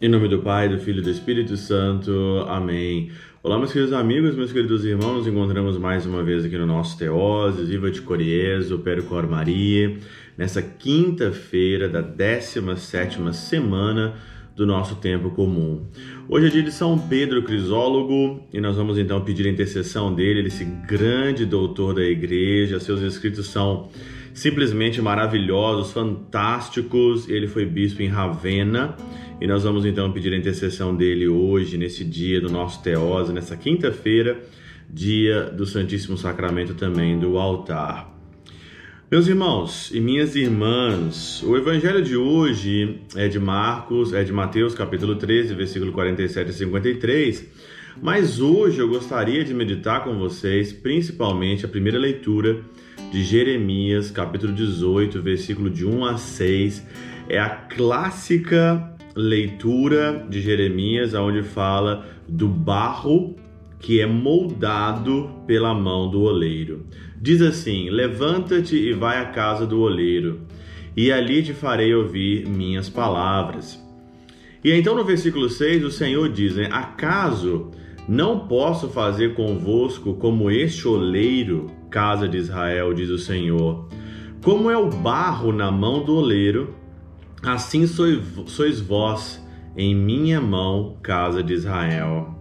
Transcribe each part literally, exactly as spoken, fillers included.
Em nome do Pai, do Filho e do Espírito Santo. Amém. Olá, meus queridos amigos, meus queridos irmãos, nos encontramos mais uma vez aqui no nosso Teoses, Viva de Coriezo, Percor Maria, nessa quinta-feira da décima sétima semana do nosso tempo comum. Hoje é dia de São Pedro Crisólogo e nós vamos então pedir a intercessão dele, esse grande doutor da igreja. Seus escritos são simplesmente maravilhosos, fantásticos. Ele foi bispo em Ravenna e nós vamos então pedir a intercessão dele hoje, nesse dia do nosso Teose, nessa quinta-feira, dia do Santíssimo Sacramento também do altar. Meus irmãos e minhas irmãs, o evangelho de hoje é de Marcos, é de Mateus, capítulo treze, versículo quarenta e sete a cinquenta e três, mas hoje eu gostaria de meditar com vocês, principalmente a primeira leitura de Jeremias, capítulo dezoito, versículo de um a seis, é a clássica leitura de Jeremias, onde fala do barro que é moldado pela mão do oleiro. Diz assim: levanta-te e vai à casa do oleiro, e ali te farei ouvir minhas palavras. E então no versículo seis o Senhor diz, né, acaso não posso fazer convosco como este oleiro, casa de Israel, diz o Senhor. Como é o barro na mão do oleiro, assim sois, sois vós em minha mão, casa de Israel.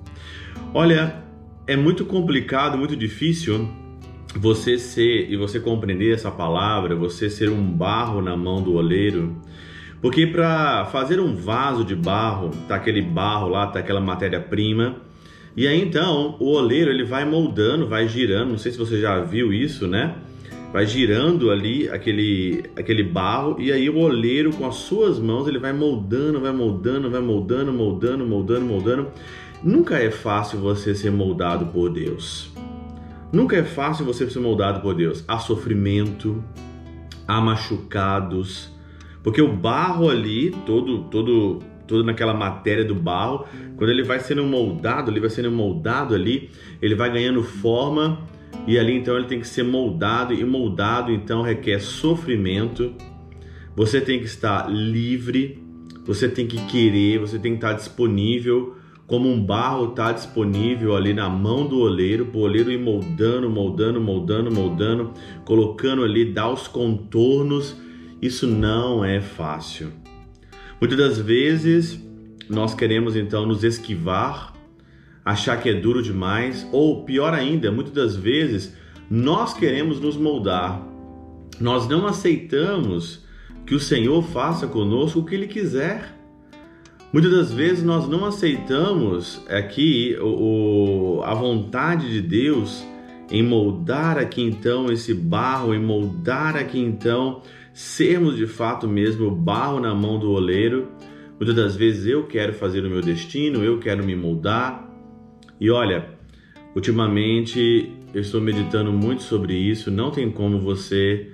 Olha, é muito complicado, muito difícil você ser e você compreender essa palavra, você ser um barro na mão do oleiro, porque para fazer um vaso de barro, tá aquele barro lá, tá aquela matéria-prima, e aí então o oleiro ele vai moldando, vai girando, não sei se você já viu isso, né? Vai girando ali aquele, aquele barro, e aí o oleiro com as suas mãos ele vai moldando, vai moldando, vai moldando, moldando, moldando, moldando. Nunca é fácil você ser moldado por Deus. Nunca é fácil você ser moldado por Deus. Há sofrimento, há machucados, porque o barro ali, todo, todo, todo naquela matéria do barro, quando ele vai sendo moldado, ele vai sendo moldado ali, ele vai ganhando forma, e ali então ele tem que ser moldado, e moldado então requer sofrimento. Você tem que estar livre, você tem que querer, você tem que estar disponível, como um barro está disponível ali na mão do oleiro, para o oleiro ir moldando, moldando, moldando, moldando, colocando ali, dar os contornos. Isso não é fácil. Muitas das vezes nós queremos então nos esquivar, achar que é duro demais, ou pior ainda, muitas das vezes nós queremos nos moldar. Nós não aceitamos que o Senhor faça conosco o que Ele quiser. Muitas das vezes nós não aceitamos aqui o, o, a vontade de Deus em moldar aqui então esse barro, em moldar aqui então, sermos de fato mesmo o barro na mão do oleiro. Muitas das vezes eu quero fazer o meu destino, eu quero me moldar. E olha, ultimamente eu estou meditando muito sobre isso. Não tem como você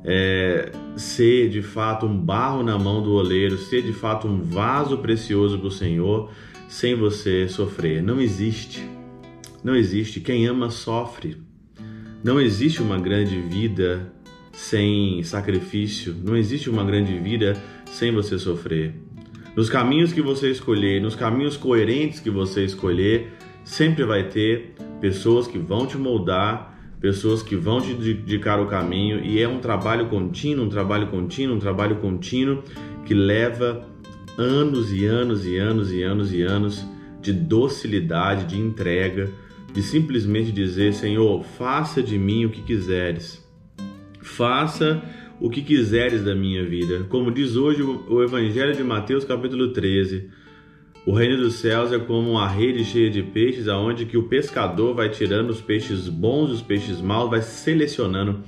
é, ser de fato um barro na mão do oleiro, ser de fato um vaso precioso para o Senhor, sem você sofrer. Não existe. Não existe. Quem ama sofre. Não existe uma grande vida sem sacrifício. Não existe uma grande vida sem você sofrer. Nos caminhos que você escolher, nos caminhos coerentes que você escolher, sempre vai ter pessoas que vão te moldar, pessoas que vão te indicar o caminho, e é um trabalho contínuo, um trabalho contínuo, um trabalho contínuo que leva anos e anos e anos e anos e anos de docilidade, de entrega, de simplesmente dizer: Senhor, faça de mim o que quiseres, faça o que quiseres da minha vida. Como diz hoje o Evangelho de Mateus, capítulo treze, o reino dos céus é como uma rede cheia de peixes, aonde que o pescador vai tirando os peixes bons e os peixes maus, vai selecionando.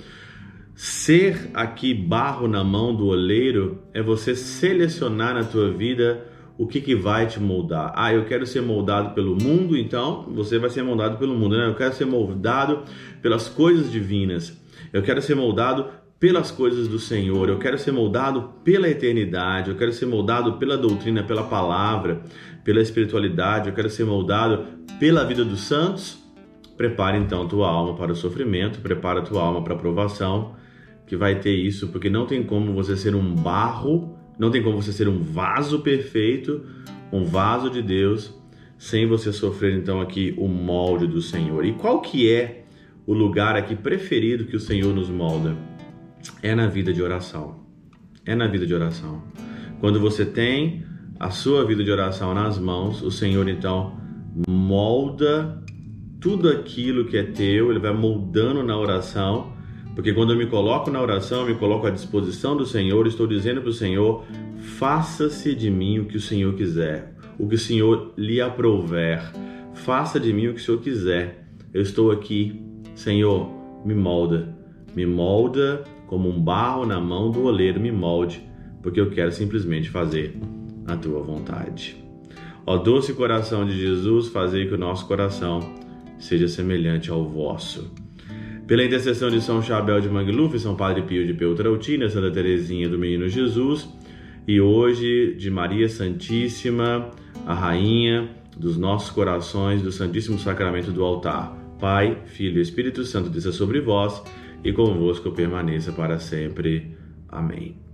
Ser aqui barro na mão do oleiro é você selecionar na tua vida o que, que vai te moldar. Ah, eu quero ser moldado pelo mundo, então você vai ser moldado pelo mundo, né? Eu quero ser moldado pelas coisas divinas. Eu quero ser moldado pelas coisas do Senhor, eu quero ser moldado pela eternidade, eu quero ser moldado pela doutrina, pela palavra, pela espiritualidade, eu quero ser moldado pela vida dos santos. Prepare então tua alma para o sofrimento, prepara tua alma para a provação, que vai ter isso, porque não tem como você ser um barro Não tem como você ser um vaso perfeito, um vaso de Deus, sem você sofrer então aqui o molde do Senhor. E qual que é o lugar aqui preferido que o Senhor nos molda? É na vida de oração. É na vida de oração. Quando você tem a sua vida de oração nas mãos, o Senhor então molda tudo aquilo que é teu, Ele vai moldando na oração, porque quando eu me coloco na oração, eu me coloco à disposição do Senhor, estou dizendo para o Senhor, faça-se de mim o que o Senhor quiser, o que o Senhor lhe aprouver, faça de mim o que o Senhor quiser, eu estou aqui, Senhor, me molda, me molda como um barro na mão do oleiro, me molde, porque eu quero simplesmente fazer a tua vontade. Ó doce coração de Jesus, fazei que o nosso coração seja semelhante ao vosso. Pela intercessão de São Chabel de Mangluf, São Padre Pio de Peltrautina, Santa Teresinha do Menino Jesus, e hoje de Maria Santíssima, a Rainha dos nossos corações, do Santíssimo Sacramento do altar. Pai, Filho e Espírito Santo, desça sobre vós e convosco permaneça para sempre. Amém.